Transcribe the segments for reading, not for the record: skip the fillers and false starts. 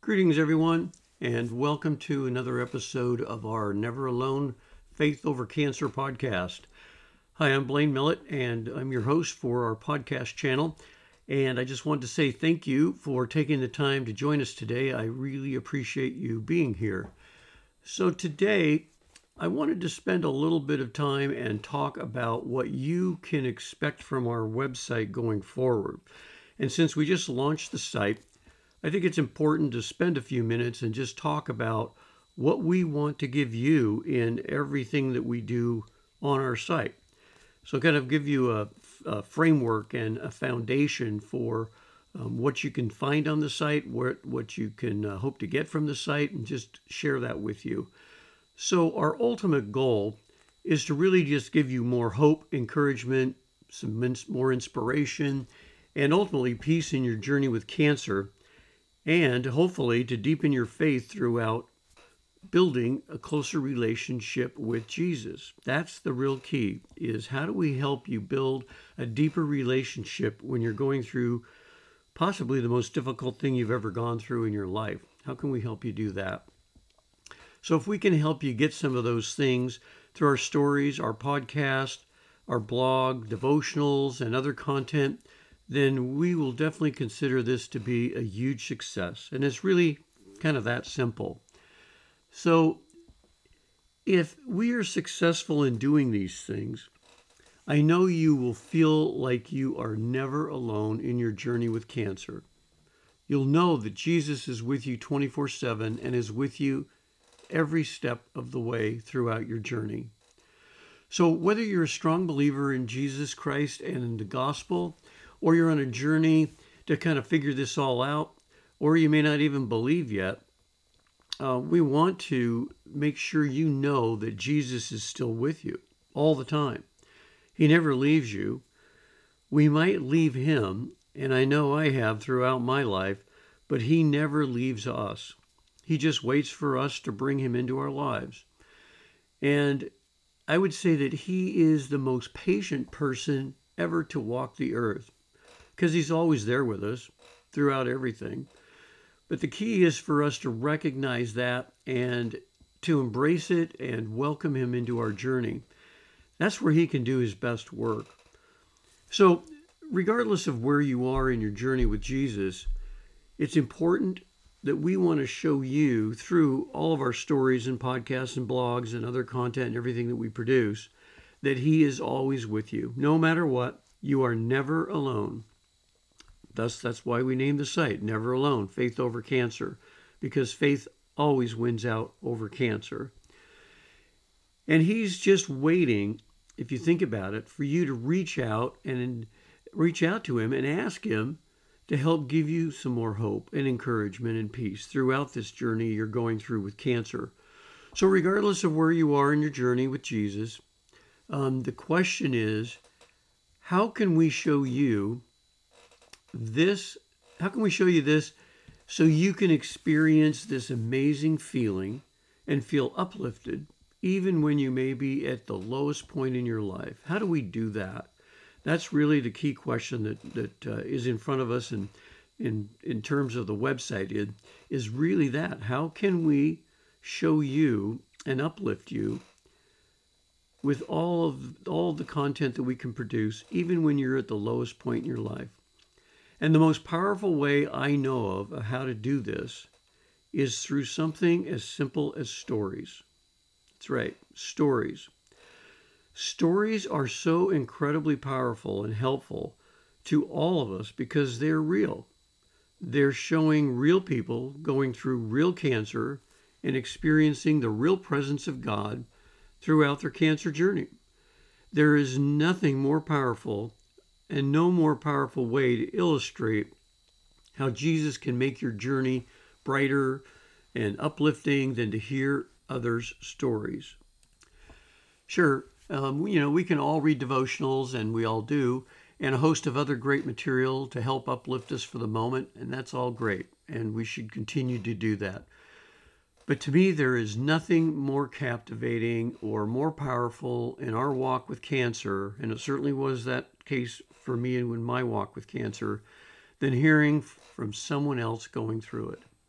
Greetings, everyone, and welcome to another episode of our Never Alone Faith Over Cancer podcast. Hi, I'm Blaine Millett, and I'm your host for our podcast channel. And I just wanted to say thank you for taking the time to join us today. I really appreciate you being here. So today, I wanted to spend a little bit of time and talk about what you can expect from our website going forward. And since we just launched the site, I think it's important to spend a few minutes and just talk about what we want to give you in everything that we do on our site. So kind of give you a framework and a foundation for what you can find on the site, what you can hope to get from the site, and just share that with you. So our ultimate goal is to really just give you more hope, encouragement, some more inspiration, and ultimately peace in your journey with cancer, and hopefully to deepen your faith throughout building a closer relationship with Jesus. That's the real key, is how do we help you build a deeper relationship when you're going through possibly the most difficult thing you've ever gone through in your life? How can we help you do that? So if we can help you get some of those things through our stories, our podcast, our blog, devotionals, and other content, then we will definitely consider this to be a huge success. And it's really kind of that simple. So if we are successful in doing these things, I know you will feel like you are never alone in your journey with cancer. You'll know that Jesus is with you 24/7 and is with you every step of the way throughout your journey. So whether you're a strong believer in Jesus Christ and in the gospel, or you're on a journey to kind of figure this all out, or you may not even believe yet, we want to make sure you know that Jesus is still with you all the time. He never leaves you. We might leave him, and I know I have throughout my life, but he never leaves us. He just waits for us to bring him into our lives. And I would say that he is the most patient person ever to walk the earth, because he's always there with us throughout everything. But the key is for us to recognize that and to embrace it and welcome him into our journey. That's where he can do his best work. So regardless of where you are in your journey with Jesus, it's important that we want to show you through all of our stories and podcasts and blogs and other content and everything that we produce, that he is always with you. No matter what, you are never alone. That's why we named the site Never Alone, Faith Over Cancer, because faith always wins out over cancer. And he's just waiting, if you think about it, for you to reach out to him and ask him to help give you some more hope and encouragement and peace throughout this journey you're going through with cancer. So regardless of where you are in your journey with Jesus, the question is, how can we show you this so you can experience this amazing feeling and feel uplifted even when you may be at the lowest point in your life? How do we do that? That's really the key question that is in front of us, and in terms of the website is really that. How can we show you and uplift you with all the content that we can produce, even when you're at the lowest point in your life? And the most powerful way I know of how to do this is through something as simple as stories. That's right, stories. Stories are so incredibly powerful and helpful to all of us because they're real. They're showing real people going through real cancer and experiencing the real presence of God throughout their cancer journey. There is nothing more powerful and no more powerful way to illustrate how Jesus can make your journey brighter and uplifting than to hear others' stories. Sure, we can all read devotionals, and we all do, and a host of other great material to help uplift us for the moment, and that's all great, and we should continue to do that. But to me, there is nothing more captivating or more powerful in our walk with cancer, and it certainly was that case for me and in my walk with cancer, than hearing from someone else going through it.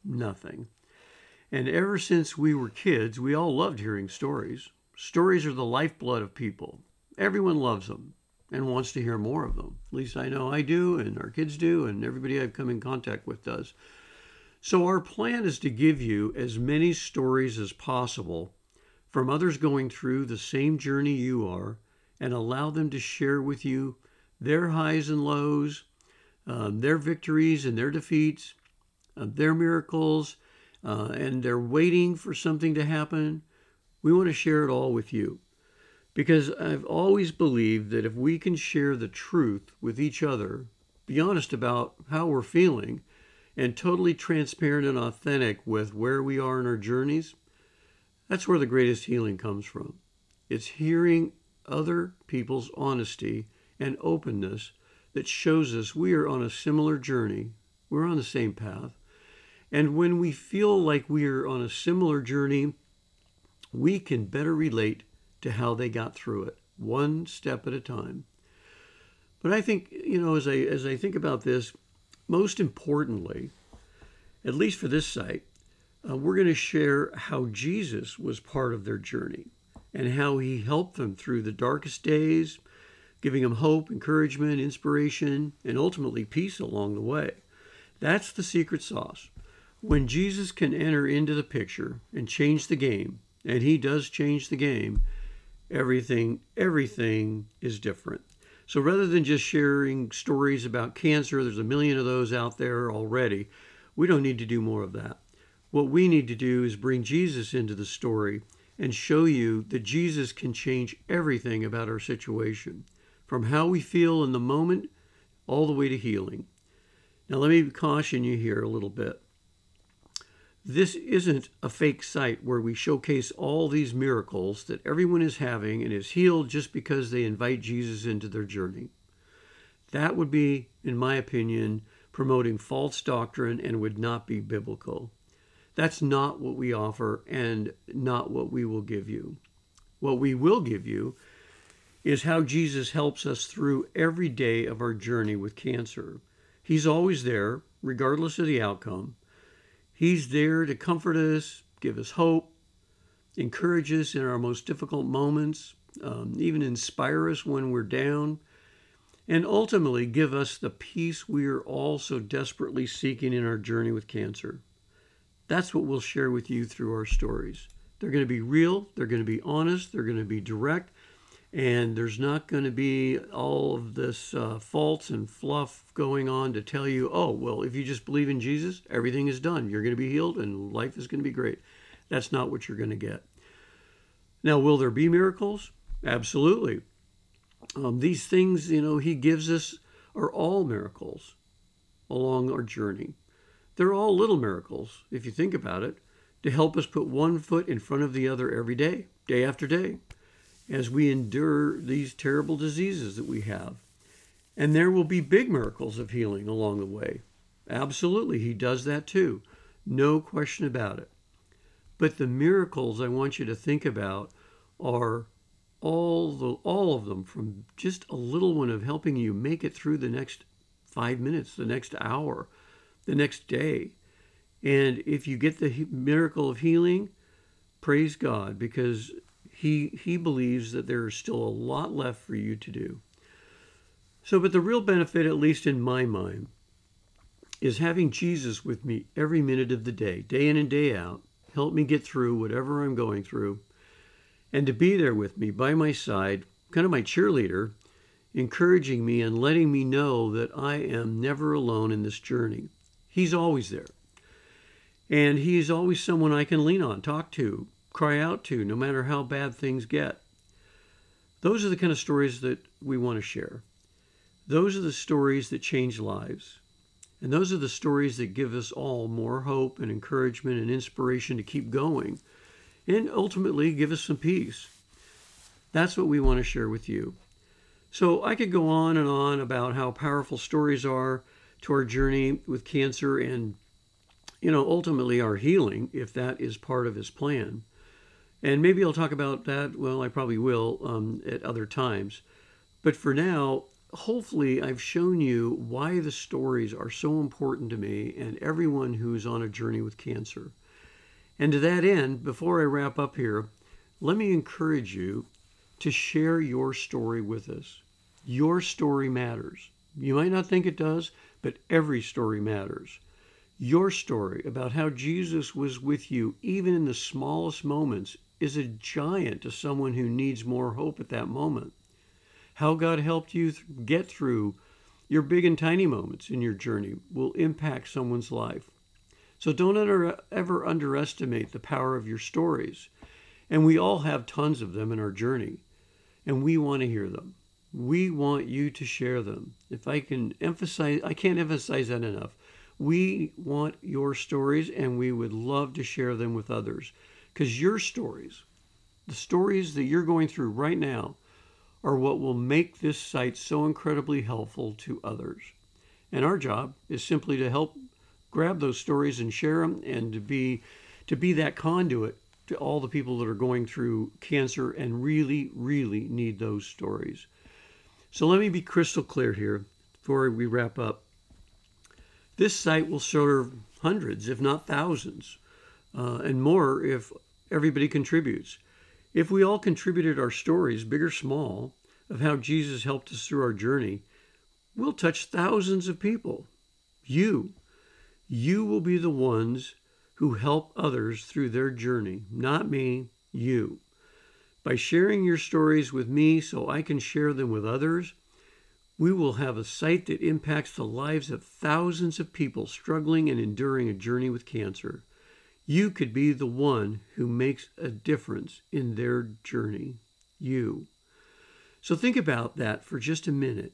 Nothing. And ever since we were kids, we all loved hearing stories. Stories are the lifeblood of people. Everyone loves them and wants to hear more of them. At least I know I do, and our kids do, and everybody I've come in contact with does. So our plan is to give you as many stories as possible from others going through the same journey you are, and allow them to share with you their highs and lows, their victories and their defeats, their miracles, and they're waiting for something to happen. We want to share it all with you, because I've always believed that if we can share the truth with each other, be honest about how we're feeling, and totally transparent and authentic with where we are in our journeys, that's where the greatest healing comes from. It's hearing other people's honesty and openness that shows us we are on a similar journey. We're on the same path. And when we feel like we are on a similar journey, we can better relate to how they got through it, one step at a time. But I think, as I think about this, most importantly, at least for this site, we're going to share how Jesus was part of their journey and how he helped them through the darkest days, giving them hope, encouragement, inspiration, and ultimately peace along the way. That's the secret sauce. When Jesus can enter into the picture and change the game, and he does change the game, everything is different. So rather than just sharing stories about cancer, there's a million of those out there already. We don't need to do more of that. What we need to do is bring Jesus into the story and show you that Jesus can change everything about our situation, from how we feel in the moment all the way to healing. Now, let me caution you here a little bit. This isn't a fake site where we showcase all these miracles that everyone is having and is healed just because they invite Jesus into their journey. That would be, in my opinion, promoting false doctrine and would not be biblical. That's not what we offer and not what we will give you. What we will give you is how Jesus helps us through every day of our journey with cancer. He's always there, regardless of the outcome. He's there to comfort us, give us hope, encourage us in our most difficult moments, even inspire us when we're down, and ultimately give us the peace we are all so desperately seeking in our journey with cancer. That's what we'll share with you through our stories. They're going to be real, they're going to be honest, they're going to be direct, and there's not going to be all of this false and fluff going on to tell you, oh, well, if you just believe in Jesus, everything is done. You're going to be healed and life is going to be great. That's not what you're going to get. Now, will there be miracles? Absolutely. These things, he gives us are all miracles along our journey. They're all little miracles, if you think about it, to help us put one foot in front of the other every day, day after day, as we endure these terrible diseases that we have. And there will be big miracles of healing along the way. Absolutely, he does that too. No question about it. But the miracles I want you to think about are all of them, from just a little one of helping you make it through the next 5 minutes, the next hour, the next day. And if you get the miracle of healing, praise God, because he believes that there is still a lot left for you to do. So, but the real benefit, at least in my mind, is having Jesus with me every minute of the day in and day out, help me get through whatever I'm going through, and to be there with me by my side, kind of my cheerleader, encouraging me and letting me know that I am never alone in this journey. He's always there. And he's always someone I can lean on, talk to, cry out to, no matter how bad things get. Those are the kind of stories that we want to share. Those are the stories that change lives. And those are the stories that give us all more hope and encouragement and inspiration to keep going, and ultimately give us some peace. That's what we want to share with you. So I could go on and on about how powerful stories are to our journey with cancer and, ultimately our healing, if that is part of his plan. And maybe I'll talk about that, well, I probably will, at other times. But for now, hopefully I've shown you why the stories are so important to me and everyone who's on a journey with cancer. And to that end, before I wrap up here, let me encourage you to share your story with us. Your story matters. You might not think it does, but every story matters. Your story about how Jesus was with you, even in the smallest moments, is a giant to someone who needs more hope at that moment. How God helped you get through your big and tiny moments in your journey will impact someone's life. So don't ever underestimate the power of your stories. And we all have tons of them in our journey, and we want to hear them. We want you to share them. I can't emphasize that enough. We want your stories, and we would love to share them with others, because your stories, the stories that you're going through right now, are what will make this site so incredibly helpful to others. And our job is simply to help grab those stories and share them, and to be that conduit to all the people that are going through cancer and really, really need those stories. So let me be crystal clear here before we wrap up. This site will serve hundreds, if not thousands, and more if everybody contributes. If we all contributed our stories, big or small, of how Jesus helped us through our journey, we'll touch thousands of people. You will be the ones who help others through their journey, not me, you. By sharing your stories with me so I can share them with others, we will have a site that impacts the lives of thousands of people struggling and enduring a journey with cancer. You could be the one who makes a difference in their journey. You. So think about that for just a minute.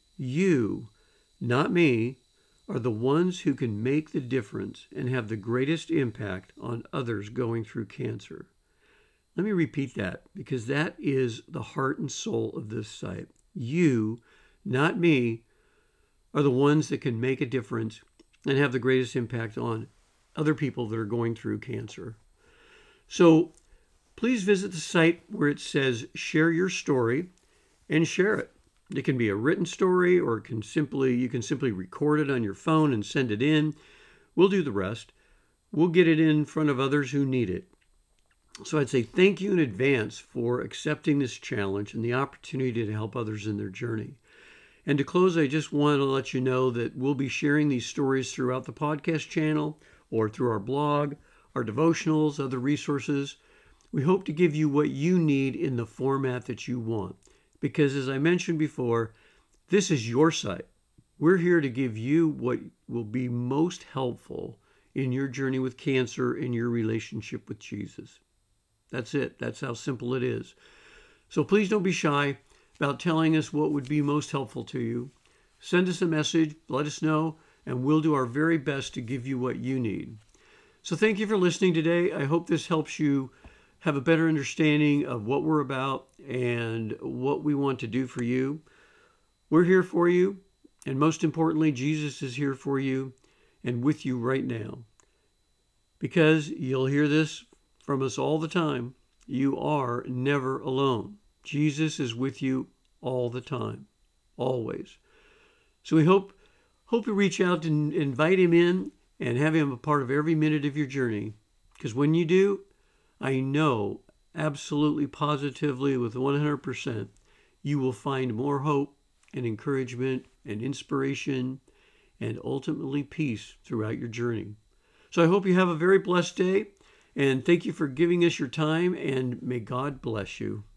You, not me, are the ones who can make the difference and have the greatest impact on others going through cancer. Let me repeat that, because that is the heart and soul of this site. You, not me, are the ones that can make a difference and have the greatest impact on other people that are going through cancer. So please visit the site where it says share your story and share it. It can be a written story, or you can simply record it on your phone and send it in. We'll do the rest. We'll get it in front of others who need it. So I'd say thank you in advance for accepting this challenge and the opportunity to help others in their journey. And to close, I just want to let you know that we'll be sharing these stories throughout the podcast channel or through our blog, our devotionals, other resources. We hope to give you what you need in the format that you want. Because as I mentioned before, this is your site. We're here to give you what will be most helpful in your journey with cancer and your relationship with Jesus. That's it. That's how simple it is. So please don't be shy about telling us what would be most helpful to you. Send us a message, let us know, and we'll do our very best to give you what you need. So thank you for listening today. I hope this helps you have a better understanding of what we're about and what we want to do for you. We're here for you, and most importantly, Jesus is here for you and with you right now. Because you'll hear this from us all the time, you are never alone. Jesus is with you all the time, always. So we hope you reach out and invite him in and have him a part of every minute of your journey. Because when you do, I know absolutely positively with 100%, you will find more hope and encouragement and inspiration and ultimately peace throughout your journey. So I hope you have a very blessed day, and thank you for giving us your time, and may God bless you.